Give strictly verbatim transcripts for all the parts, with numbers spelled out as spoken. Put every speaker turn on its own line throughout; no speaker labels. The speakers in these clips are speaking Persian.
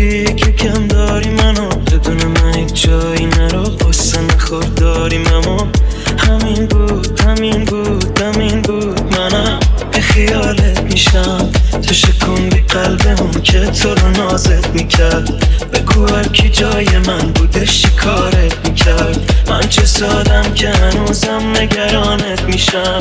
گفتی که کم داری منو، بدون من یک جایی نرو، قصه نخور داریم اما همین بود همین بود همین بود. منم به خیالت میشم، تو شکوندی قلبم که تو رو نازت میکرد. بگو هر کی جای من بودش چی کارت میکرد. من چه سادم که هنوزم نگرانت میشم.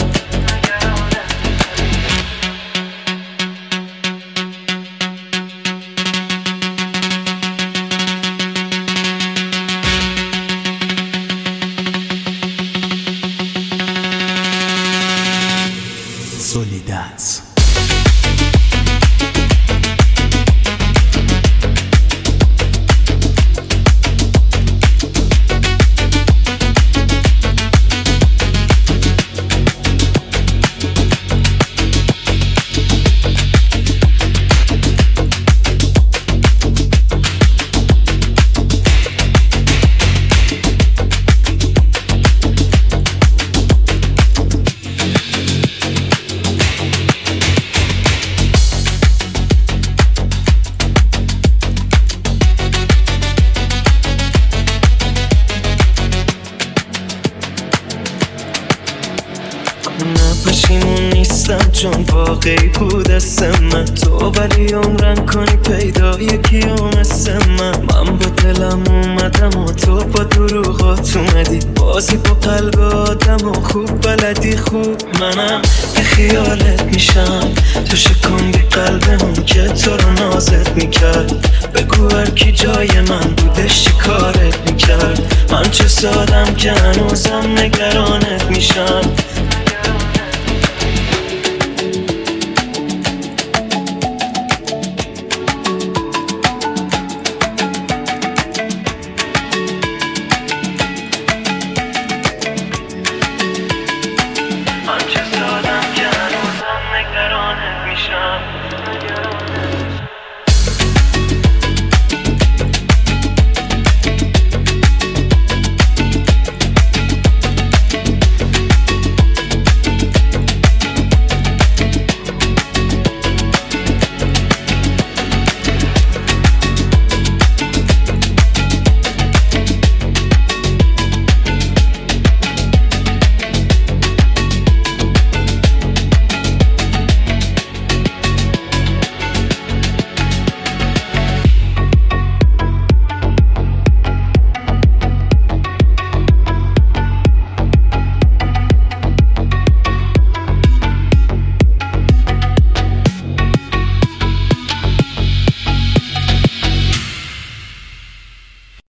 Soledad.
نه پشیمون نیستم چون واقعی بود اسم من تو، ولی عمرن کنی پیدا یکی هم مثل من. من با دلم اومدم و تو با دروغات اومدی، بازی با قلب آدم و خوب بلدی خوب. منم به خیالت میشم، تو شکوندی قلبم که تو رو نازت میکرد. بگو هر کی جای من بودش چی کارت میکرد. من چه سادم که هنوزم نگرانت میشم.